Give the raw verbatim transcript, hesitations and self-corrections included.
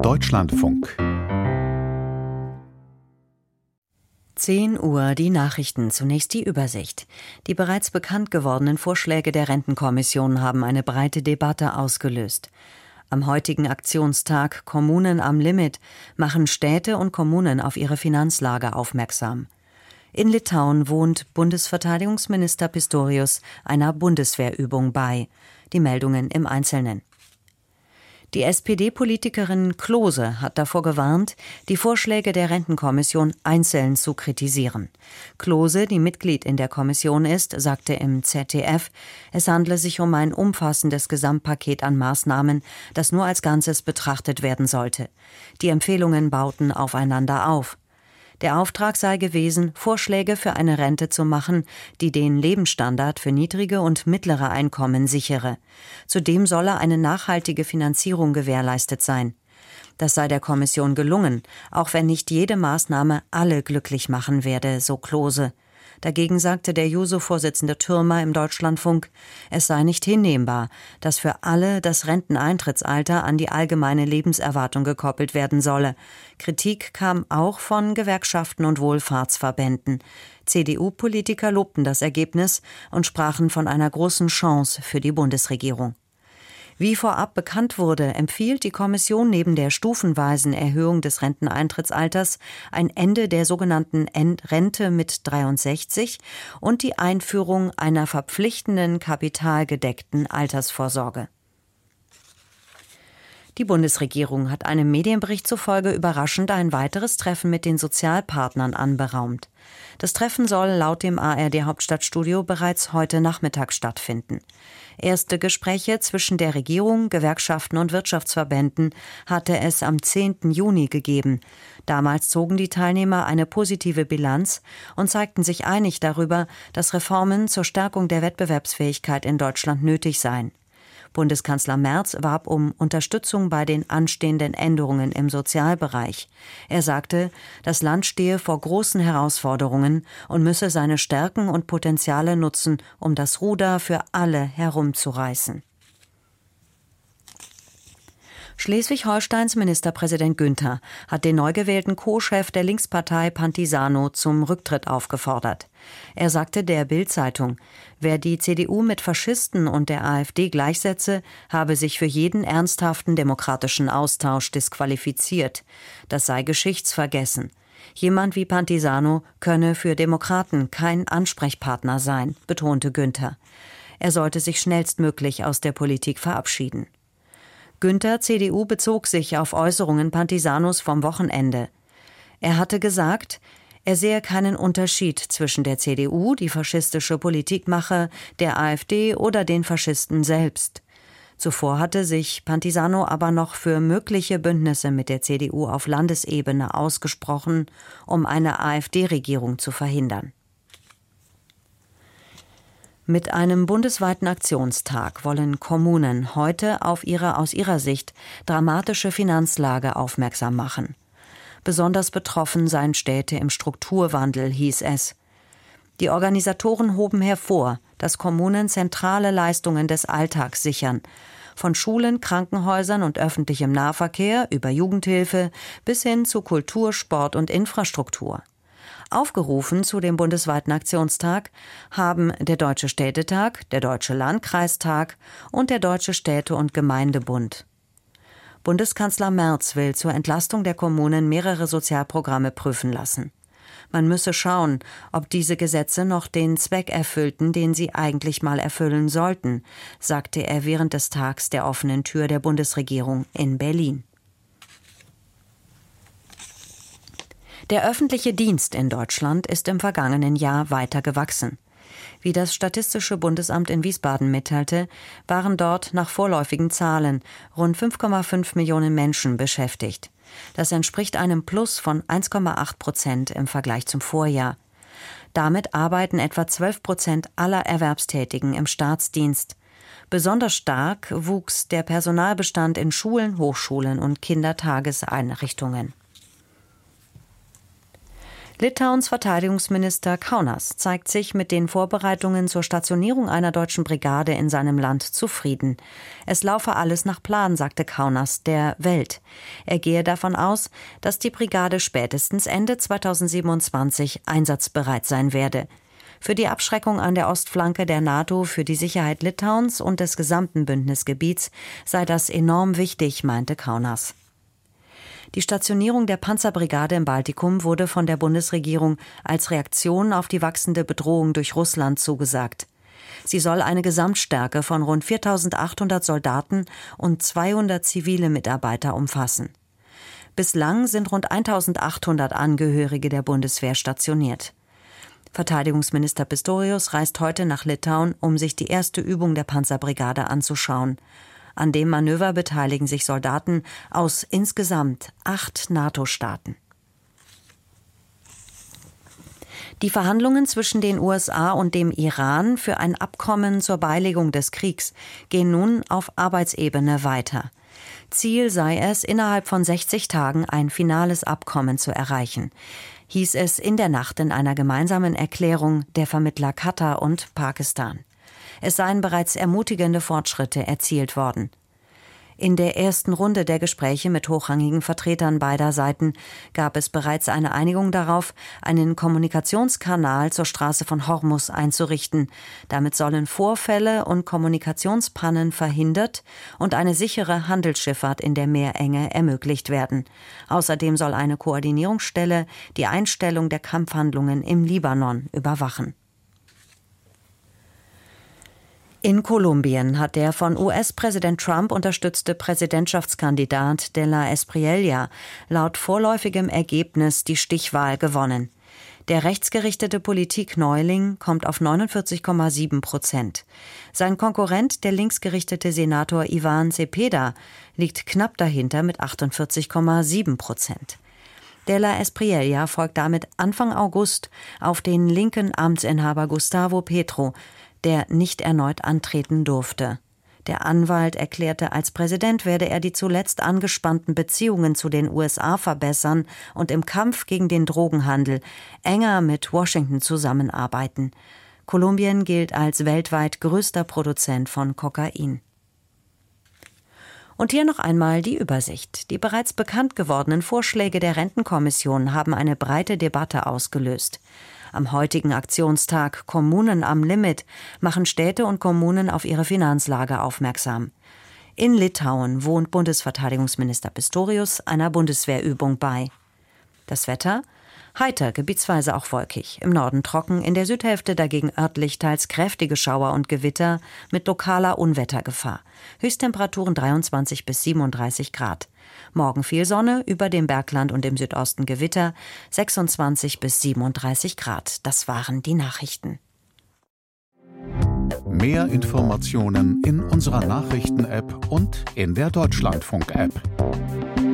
Deutschlandfunk. zehn Uhr, die Nachrichten. Zunächst die Übersicht. Die bereits bekannt gewordenen Vorschläge der Rentenkommission haben eine breite Debatte ausgelöst. Am heutigen Aktionstag Kommunen am Limit machen Städte und Kommunen auf ihre Finanzlage aufmerksam. In Litauen wohnt Bundesverteidigungsminister Pistorius einer Bundeswehrübung bei. Die Meldungen im Einzelnen. Die S P D-Politikerin Klose hat davor gewarnt, die Vorschläge der Rentenkommission einzeln zu kritisieren. Klose, die Mitglied in der Kommission ist, sagte im Z D F, es handle sich um ein umfassendes Gesamtpaket an Maßnahmen, das nur als Ganzes betrachtet werden sollte. Die Empfehlungen bauten aufeinander auf. Der Auftrag sei gewesen, Vorschläge für eine Rente zu machen, die den Lebensstandard für niedrige und mittlere Einkommen sichere. Zudem solle eine nachhaltige Finanzierung gewährleistet sein. Das sei der Kommission gelungen, auch wenn nicht jede Maßnahme alle glücklich machen werde, so Klose. Dagegen sagte der Juso-Vorsitzende Thürmer im Deutschlandfunk, es sei nicht hinnehmbar, dass für alle das Renteneintrittsalter an die allgemeine Lebenserwartung gekoppelt werden solle. Kritik kam auch von Gewerkschaften und Wohlfahrtsverbänden. C D U-Politiker lobten das Ergebnis und sprachen von einer großen Chance für die Bundesregierung. Wie vorab bekannt wurde, empfiehlt die Kommission neben der stufenweisen Erhöhung des Renteneintrittsalters ein Ende der sogenannten Rente mit dreiundsechzig und die Einführung einer verpflichtenden kapitalgedeckten Altersvorsorge. Die Bundesregierung hat einem Medienbericht zufolge überraschend ein weiteres Treffen mit den Sozialpartnern anberaumt. Das Treffen soll laut dem A R D-Hauptstadtstudio bereits heute Nachmittag stattfinden. Erste Gespräche zwischen der Regierung, Gewerkschaften und Wirtschaftsverbänden hatte es am zehnten Juni gegeben. Damals zogen die Teilnehmer eine positive Bilanz und zeigten sich einig darüber, dass Reformen zur Stärkung der Wettbewerbsfähigkeit in Deutschland nötig seien. Bundeskanzler Merz warb um Unterstützung bei den anstehenden Änderungen im Sozialbereich. Er sagte, das Land stehe vor großen Herausforderungen und müsse seine Stärken und Potenziale nutzen, um das Ruder für alle herumzureißen. Schleswig-Holsteins Ministerpräsident Günther hat den neu gewählten Co-Chef der Linkspartei Pantisano zum Rücktritt aufgefordert. Er sagte der Bild-Zeitung, wer die C D U mit Faschisten und der AfD gleichsetze, habe sich für jeden ernsthaften demokratischen Austausch disqualifiziert. Das sei geschichtsvergessen. Jemand wie Pantisano könne für Demokraten kein Ansprechpartner sein, betonte Günther. Er sollte sich schnellstmöglich aus der Politik verabschieden. Günther, C D U, bezog sich auf Äußerungen Pantisanos vom Wochenende. Er hatte gesagt, er sehe keinen Unterschied zwischen der C D U, die faschistische Politik mache, der AfD oder den Faschisten selbst. Zuvor hatte sich Pantisano aber noch für mögliche Bündnisse mit der C D U auf Landesebene ausgesprochen, um eine AfD-Regierung zu verhindern. Mit einem bundesweiten Aktionstag wollen Kommunen heute auf ihre aus ihrer Sicht dramatische Finanzlage aufmerksam machen. Besonders betroffen seien Städte im Strukturwandel, hieß es. Die Organisatoren hoben hervor, dass Kommunen zentrale Leistungen des Alltags sichern, von Schulen, Krankenhäusern und öffentlichem Nahverkehr über Jugendhilfe bis hin zu Kultur, Sport und Infrastruktur. Aufgerufen zu dem bundesweiten Aktionstag haben der Deutsche Städtetag, der Deutsche Landkreistag und der Deutsche Städte- und Gemeindebund. Bundeskanzler Merz will zur Entlastung der Kommunen mehrere Sozialprogramme prüfen lassen. Man müsse schauen, ob diese Gesetze noch den Zweck erfüllten, den sie eigentlich mal erfüllen sollten, sagte er während des Tags der offenen Tür der Bundesregierung in Berlin. Der öffentliche Dienst in Deutschland ist im vergangenen Jahr weiter gewachsen. Wie das Statistische Bundesamt in Wiesbaden mitteilte, waren dort nach vorläufigen Zahlen rund fünf Komma fünf Millionen Menschen beschäftigt. Das entspricht einem Plus von eins Komma acht Prozent im Vergleich zum Vorjahr. Damit arbeiten etwa zwölf Prozent aller Erwerbstätigen im Staatsdienst. Besonders stark wuchs der Personalbestand in Schulen, Hochschulen und Kindertageseinrichtungen. Litauens Verteidigungsminister Kaunas zeigt sich mit den Vorbereitungen zur Stationierung einer deutschen Brigade in seinem Land zufrieden. Es laufe alles nach Plan, sagte Kaunas der Welt. Er gehe davon aus, dass die Brigade spätestens Ende zweitausendsiebenundzwanzig einsatzbereit sein werde. Für die Abschreckung an der Ostflanke der NATO, für die Sicherheit Litauens und des gesamten Bündnisgebiets sei das enorm wichtig, meinte Kaunas. Die Stationierung der Panzerbrigade im Baltikum wurde von der Bundesregierung als Reaktion auf die wachsende Bedrohung durch Russland zugesagt. Sie soll eine Gesamtstärke von rund viertausendachthundert Soldaten und zweihundert zivile Mitarbeiter umfassen. Bislang sind rund eintausendachthundert Angehörige der Bundeswehr stationiert. Verteidigungsminister Pistorius reist heute nach Litauen, um sich die erste Übung der Panzerbrigade anzuschauen. An dem Manöver beteiligen sich Soldaten aus insgesamt acht NATO-Staaten. Die Verhandlungen zwischen den U S A und dem Iran für ein Abkommen zur Beilegung des Kriegs gehen nun auf Arbeitsebene weiter. Ziel sei es, innerhalb von sechzig Tagen ein finales Abkommen zu erreichen, hieß es in der Nacht in einer gemeinsamen Erklärung der Vermittler Katar und Pakistan. Es seien bereits ermutigende Fortschritte erzielt worden. In der ersten Runde der Gespräche mit hochrangigen Vertretern beider Seiten gab es bereits eine Einigung darauf, einen Kommunikationskanal zur Straße von Hormuz einzurichten. Damit sollen Vorfälle und Kommunikationspannen verhindert und eine sichere Handelsschifffahrt in der Meerenge ermöglicht werden. Außerdem soll eine Koordinierungsstelle die Einstellung der Kampfhandlungen im Libanon überwachen. In Kolumbien hat der von U S-Präsident Trump unterstützte Präsidentschaftskandidat de la Espriella laut vorläufigem Ergebnis die Stichwahl gewonnen. Der rechtsgerichtete Politikneuling kommt auf neunundvierzig Komma sieben Prozent. Sein Konkurrent, der linksgerichtete Senator Ivan Cepeda, liegt knapp dahinter mit achtundvierzig Komma sieben Prozent. De la Espriella folgt damit Anfang August auf den linken Amtsinhaber Gustavo Petro, der nicht erneut antreten durfte. Der Anwalt erklärte, als Präsident werde er die zuletzt angespannten Beziehungen zu den U S A verbessern und im Kampf gegen den Drogenhandel enger mit Washington zusammenarbeiten. Kolumbien gilt als weltweit größter Produzent von Kokain. Und hier noch einmal die Übersicht. Die bereits bekannt gewordenen Vorschläge der Rentenkommission haben eine breite Debatte ausgelöst. Am heutigen Aktionstag Kommunen am Limit machen Städte und Kommunen auf ihre Finanzlage aufmerksam. In Litauen wohnt Bundesverteidigungsminister Pistorius einer Bundeswehrübung bei. Das Wetter? Heiter, gebietsweise auch wolkig. Im Norden trocken, in der Südhälfte dagegen örtlich teils kräftige Schauer und Gewitter mit lokaler Unwettergefahr. Höchsttemperaturen dreiundzwanzig bis siebenunddreißig Grad. Morgen viel Sonne, über dem Bergland und im Südosten Gewitter, sechsundzwanzig bis siebenunddreißig Grad. Das waren die Nachrichten. Mehr Informationen in unserer Nachrichten-App und in der Deutschlandfunk-App.